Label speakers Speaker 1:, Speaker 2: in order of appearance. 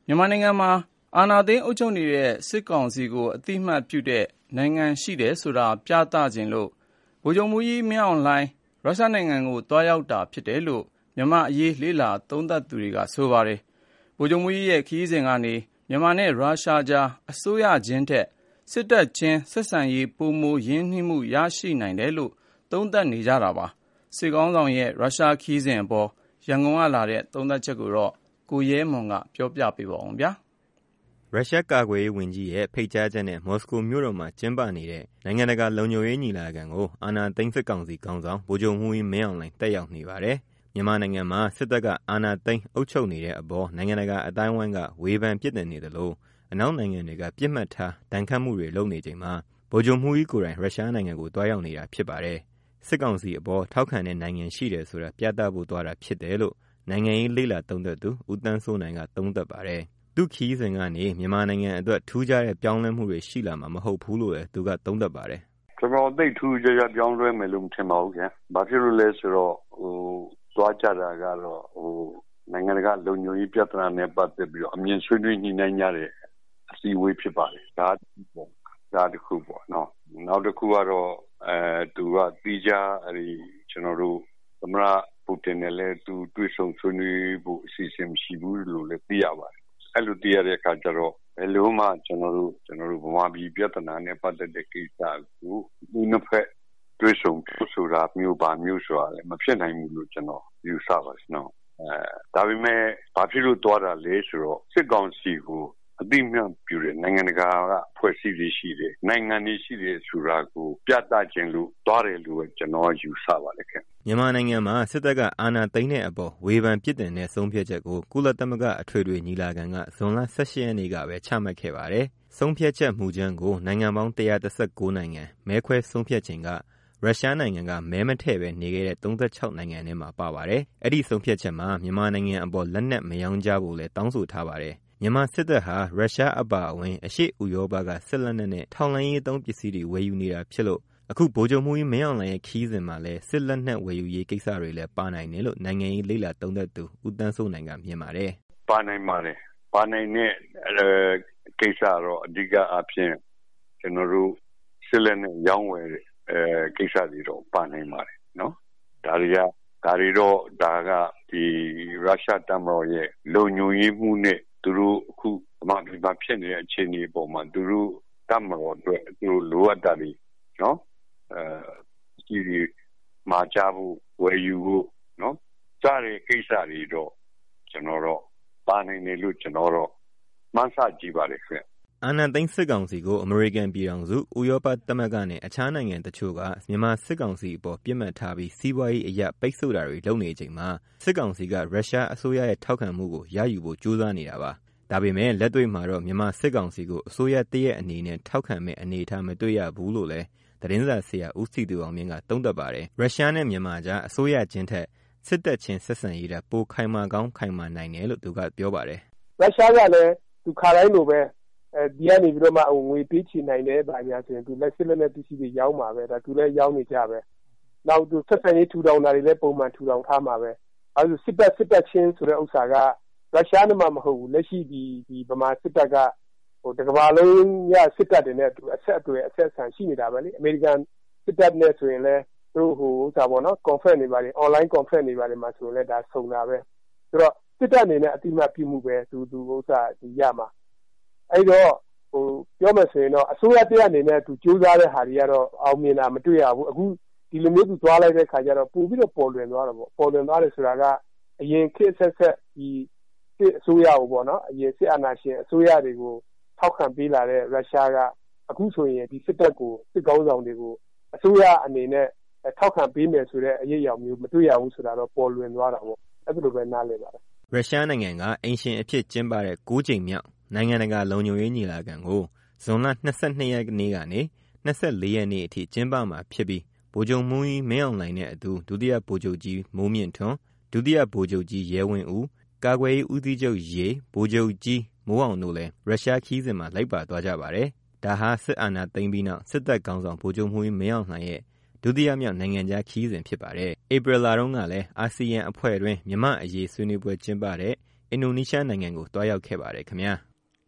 Speaker 1: မြန်မာနိုင်ငံမှာအာဏာသိမ်းအုပ်ချုပ်နေတဲ့စစ်ကောင်စီကိုအသိအမှတ်ပြုတဲ့နိုင်ငံရှိတယ်ဆိုတာပြသခြင်းလို့ဗိုလ်ချုပ်မှူးကြီးမင်းအောင်လှိုင်ရုရှားနိုင်ငံကိုသွားရောက်တာဖြစ်တယ်လို့မြန်မာအရေးလေ့လာသုံးသပ်သူတွေကဆိုပါတယ်။ဗိုလ်ချုပ်မှူးကြီးရဲ့ခရီးစဉ်ကနေမြန်မာနဲ့ရုရှားကြားအစိုးရချင်းထက်စစ်တပ်ချင်းဆက်ဆံရေးပိုမိုရင်းနှီးမှုရရှိနိုင်တယ်လို့သုံးသပ်နေကြတာပါ။စစ်ကောင်ဆောင်ရဲ့ရုရှားခရီးစဉ်အပေါ်ရန်ကုန်ကလာတဲ့သုံးသပ်ချက်ကိုကိုရဲမွန်ကပြောပြပေးပါဦးဗျာ
Speaker 2: ။ရုရှားကာကွယ်ရေးဝန်ကြီးရဲ့ဖိတ်ကြားချက်နဲ့မော်စကိုမြို့တော်မှာကျင်းပနေတဲ့နိုင်ငံတကာလုံခြုံရေးညီလာခံကိုအာဏာသိမ်းစစ်ကောင်စီခေါင်းဆောင်ဗိုလ်ချုပ်မှူးကြီးမင်းအောင်လှိုင်တက်ရောက်နေပါတယ်။မြန်မာနိုင်ငံမှာစစ်တပ်ကအာဏာသိမ်းအုပ်ချုပ်နေတဲ့အပေါ်နိုင်ငံတကာအတိုင်းအဝိုင်းကဝေဖန်ပြစ်တင်နေတယ်လို့အနောက်နိုင်ငံတွေကပြစ်မှတ်ထားဒဏ်ခတ်မှုတွေလုပ်နေချိန်မှာဗိုလ်ချုပ်မှူးကြီးကိုယ်တိုင်ရုရှားနိုင်ငံကိုတွားရောက်နေတာဖြစ်ပါတယ်။စစ်ကောင်စီအပေါ်ထောက်ခံတဲ့နိုင်ငံရှိတယ်ဆိုတာပြသဖို့သွားတာဖြစ်တယ်လို့နိုင်ငံရေးလေ့လာသုံးသပ်သူဦးသန်းစိုးနိုင်ကသုံးသပ်ပါတယ်။သူ့ခရီးစဉ်ကနေမြန်မာနိုင်ငံအတွက်ထူးခြားတဲ့ပြောင်းလဲမှုတွေရှိလာမှာမဟုတ်ဘူးလို့လည်းသူကသုံးသပ်ပါတယ်
Speaker 3: ။ကျွန်တော်သိထူးခြားခြားပြောင်းလဲမယ်လို့မထင်ပါဘူးခင်ဗျ။ဘာဖြစ်လို့လဲဆိုတော့သွားကြတာကတော့နိုင်ငံတကာလုံခြုံရေးပြဿနာနဲ့ပတ်သက်ပြီးတော့အမြင်ဆွေးနွေးညှိနှိုင်းကြတဲ့အစည်းအဝေးဖြစ်ပါတယ်။ဒါတစ်ခုပေါ့နော်။နောက်တစ်ခုကတော့သူကတီးခြားကျွန်တော်တို့သမ္မတပူတင်နဲ့လည်းသူတွေ့ဆုံဆွေးနွေးဖို့အစီအစဉ်မရှိဘူးလို့လည်းသိရပါတယ်။အဲ့လိုသိရတဲ့အခါကျတော့ဘယ်လိုမှကျွန်တော်တို့ဗမာပြည်ပြဿနာနဲ့ပတ်သက်တဲ့ကိစ္စကိုဒီနှစ်ဖက်တွေ့ဆုံဆိုတာမျိုးပါမျိုးဆိုတာလည်းမဖြစ်နိုင်ဘူးလို့ကျွန်တော်ယူဆပါတယ်နော်။ဒါပေမဲ့ဘာဖြစ်လို့တွားတာလဲဆိုတော့စစ်ကောင်စီကိုအတိအမှန်ပြုတဲ့နိုင်ငံတကာကဖွဲ့စည်းရှိတယ်နိုင်ငံတွေရှိတယ်ဆိုတာကိုပြသခြင်းလို့တွားတယ်လို့ကျွန်တော်ယူဆပါတယ်ခင်
Speaker 2: မြန်မာနိုင်ငံမှာစစ်တပ်ကအာဏာသိမ်းတဲ့အပေါ်ဝေဖန်ပြစ်တင်တဲ့ဆုံးဖြတ်ချက်ကိုကုလသမဂ္ဂအထွေထွေညီလာခံကဇွန်လ18ရက်နေ့ကပဲချမှတ်ခဲ့ပါတယ်ဆုံးဖြတ်ချက်မူကြမ်းကိုနိုင်ငံပေါင်း119နိုင်ငံမဲခွဲဆုံးဖြတ်ချိန်ကရုရှားနိုင်ငံကမဲမထည့်ပဲနေခဲ့တဲ့36နိုင်ငံထဲမှာပါပါတယ်အဲ့ဒီဆုံးဖြတ်ချက်မှာမြန်မာနိုင်ငံအပေါ်လက်နက်မရောင်းကြဖို့လည်းတောင်းဆိုထားပါတယ်မြန်မာစစ်တပ်ဟာရုရှားအပါအဝင်အရှေ့ဥရောပကစစ်လက်နက်နဲ့ထောက်လှမ်းရေးသုံးပစ္စည်းတွေဝယ်ယူနေတာဖြစ်လို့အခုဗိုလ်ချုပ်မှူးကြီးမင်းအောင်လှိုင်ရဲ့ခီးစဉ်မှာလည်းစစ်လက်နက်ဝယ်ယူရေးကိစ္စတွေလည်းပါနိုင်တယ်လို့နိုင်ငံရေးလေ့လာသုံးသပ်သူဦးသန်းစိုးနိုင်ကမြင်ပါတယ်
Speaker 3: ။ပါနိုင်ပါတယ်။ပါနိုင်တဲ့ကိစ္စတော့အဓိကအားဖြင့်ကျွန်တော်တို့စစ်လက်နက်ရောင်းဝယ်ကိစ္စတွေတော့ပါနိုင်ပါတယ်နော်။ဒါကဒီရုရှားတပ်မတော်ရဲ့လုံခြုံရေးမှုနဲ့သူတို့အခုဗမာပြည်မှာဖြစ်နေတဲ့အခြေအနေအပေါ်မှာသူတို့တပ်မတော်အတွက်သူတို့လိုအပ်တာတွေနော်ဒီမှာကြဖို့ဝယ်ယူဖို့နော်ကြားတဲ့ကိစ္စတွေတော့ကျွန်တော်တော့ပါနိုင်တယ်လို့ကျွန်တော်တော့မှန်းဆကြည့်ပါတယ်ခင်ဗျ
Speaker 2: အာဏာသိမ်းစစ်ကောင်စီကိုအမေရိကန်ပြည်ထောင်စုဥရောပသမဂ္ဂနဲ့အခြားနိုင်ငံတချို့ကမြန်မာစစ်ကောင်စီအပေါ်ပြစ်မှတ်ထားပြီးစီးပွားရေးအရပိတ်ဆို့တာတွေလုပ်နေချိန်မှာစစ်ကောင်စီကရုရှားအစိုးရရဲ့ထောက်ခံမှုကိုရယူဖို့ကြိုးစားနေတာပါဒါပေမဲ့လက်တွေ့မှာတော့မြန်မာစစ်ကောင်စီကိုအစိုးရတရက်အနေနဲ့ထောက်ခံမဲ့အနေအထားမတွေ့ရဘူးလို့လည်းသတင်းစာဆရာဦးစီသူအောင်မြင့်ကသုံးသပ်ပါတယ်ရုရှားနဲ့မြန်မာကြားအစိုးရချင်းထက်စစ်တပ်ချင်းဆက်ဆံရေးတာပိုခိုင်မာကောင်းခိုင်မာနိုင်တယ်လို့သူကပြောပါတယ်
Speaker 4: ရုရှားကလည်းသူခါတိုင်းလိုပဲဒီကနေပြီးတော့မှငွေပေးချေနိုင်တယ်ဗာများဆိုရင်သူလက်စစ်လက်နဲ့ပစ္စည်းတွေရောင်းမှာပဲဒါသူလည်းရောင်းနေကြပဲနောက်သူဆက်ဆံရေးထူထောင်တာတွေလည်းပုံမှန်ထူထောင်ထားမှာပဲအဲဒါစစ်တပ်ချင်းဆိုတဲ့ဥစ္စာကရုရှားနဲ့မှမဟုတ်ဘူးလက်ရှိဒီဗမာစစ်တပ်ကတကမ္ဘာလုံးရစစ်တပ်တွေနဲ့သူအဆက်အဆံရှိနေတာပဲလေအမေရိကန်စစ်တပ်နဲ့ဆိုရင်လည်းသူတို့ဥစ္စာပေါ့နော် conference တွေပါတယ် online conference တွေပါတယ်မှာဆိုရင်လည်းဒါစုံတာပဲဆိုတော့စစ်တပ်အနေနဲ့အတိအမှတ်ပြုမှုပဲသူဥစ္စာဒီရမှာအဲ့တော့ပြောမယ်ဆိုရင်တော့အစိုးရတရားအနေနဲ့သူကြိုးစားတဲ့ဟာတွေကတော့အောင်မြင်တာမတွေ့ရဘူးအခုဒီလိုမျိုးသူသွားလိုက်တဲ့ခါကျတော့ပို့ပြီးတော့ပေါ်လွင်သွားတယ်ပေါ့ပေါ်လွင်သွားတယ်ဆိုတာကအရင်ခေတ်ဆက်ဒီစစ်အစိုးရကိုပေါ့နော်အရင်စစ်အာဏာရှင်အစိုးရတွေကိုထောက်ခံပေးလာတဲ့ရုရှားကအခုဆိုရင်ဒီစစ်တပ်ကိုစစ်ကောင်းဆောင်တွေကိုအစိုးရအနေနဲ့ထောက်ခံပေးမယ်ဆိုတဲ့အရေးအယံမျိုးမတွေ့ရဘူးဆိုတာတော့ပေါ်လွင်သွားတာပေါ့အဲ့လိုပဲနားလည်ပါတယ်
Speaker 2: ရုရှားနိုင်ငံကအင်ရှင်အဖြစ်ကျင်းပတဲ့6ကြိမ်မြောက်နိုင်ငံတကာလုံခြုံရေးညီလာခံကိုဇွန်လ22ရက်နေ့ကနေ24ရက်နေ့အထိကျင်းပမှာဖြစ်ပြီးဗိုလ်ချုပ်မှူးကြီးမင်းအောင်လှိုင်နဲ့အတူဒုတိယဗိုလ်ချုပ်ကြီးမိုးမြင့်ထွန်းဒုတိယဗိုလ်ချုပ်ကြီးရဲဝင်းဦးကာကွယ်ရေးဦးစီးချုပ်ရေဗိုလ်ချုပ်ကြီးမိုးအောင်တို့လည်းရုရှားခီးစဉ်မှာလိုက်ပါသွားကြပါတယ်ဒါဟာစစ်အာဏာသိမ်းပြီးနောက်စစ်တပ်ခေါင်းဆောင်ဗိုလ်ချုပ်မှူးကြီးမင်းအောင်လှိုင်ရဲ့ဒုတိယမြောက်နိုင်ငံခြားခရီးစဉ်ဖြစ်ပါတယ်ဧပြီလတုန်းကလည်းအာဆီယံအဖွဲ့တွင်မြန်မာ့အရေးဆွေးနွေးပွဲကျင်းပတဲ့အင်ဒိုနီးရှားနိုင်ငံကိုတွားရောက်ခဲ့ပါတယ်ခင်ဗျာ။